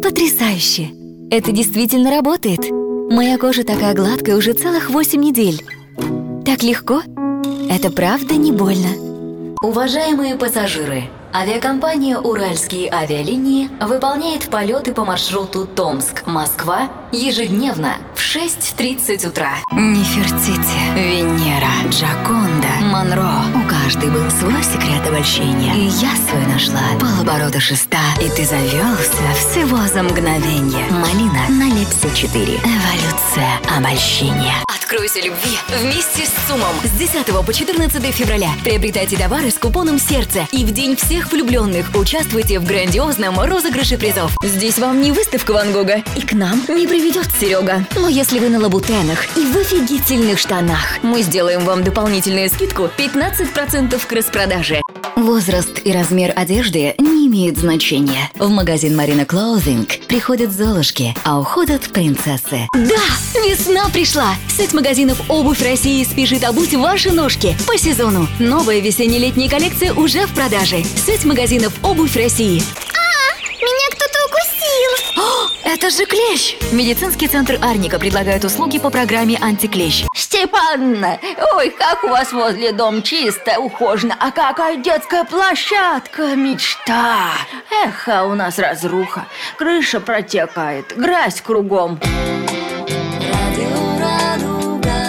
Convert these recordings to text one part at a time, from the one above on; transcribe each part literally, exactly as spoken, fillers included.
Потрясающе! Это действительно работает. Моя кожа такая гладкая уже целых восемь недель. Так легко. Это правда не больно. Уважаемые пассажиры, авиакомпания «Уральские авиалинии» выполняет полеты по маршруту Томск-Москва ежедневно в шесть тридцать утра. Нефертити, Венера, Джаконда, Монро. У каждой был свой секрет обольщения. И я свой нашла. Полоборота шеста. И ты завелся всего за мгновение. Малина на Лепсе четыре. Эволюция обольщения. Откройся любви вместе с ЦУМом. С десятого по четырнадцатое февраля приобретайте товары с купоном «Сердце». И в день всех влюбленных участвуйте в грандиозном розыгрыше призов. Здесь вам не выставка Ван Гога. И к нам не приведет Серега. Но если вы на лабутенах и в офигительных штанах, мы сделаем вам дополнительную скидку пятнадцать процентов к распродаже. Возраст и размер одежды не имеют значения. В магазин Marina Clothing приходят золушки, а уходят принцессы. Да, весна пришла! Сеть магазинов «Обувь России» спешит обуть ваши ножки по сезону. Новая весенне-летняя коллекция уже в продаже. Сеть магазинов «Обувь России». А, меня кто-то укусил. О, это же клещ! Медицинский центр Арника предлагает услуги по программе «Антиклещ». Степанна, ой, как у вас возле дома чисто, ухожено, а какая детская площадка, мечта. Эх, а у нас разруха, крыша протекает, грязь кругом. Радио Радуга,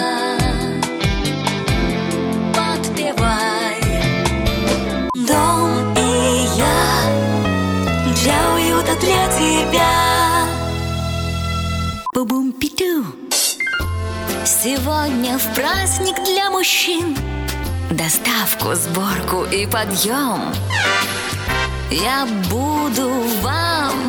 подпевай. Дом и я, для уюта для тебя. Бу-бум-пи-ту. Сегодня в праздник для мужчин доставку, сборку и подъем я буду вам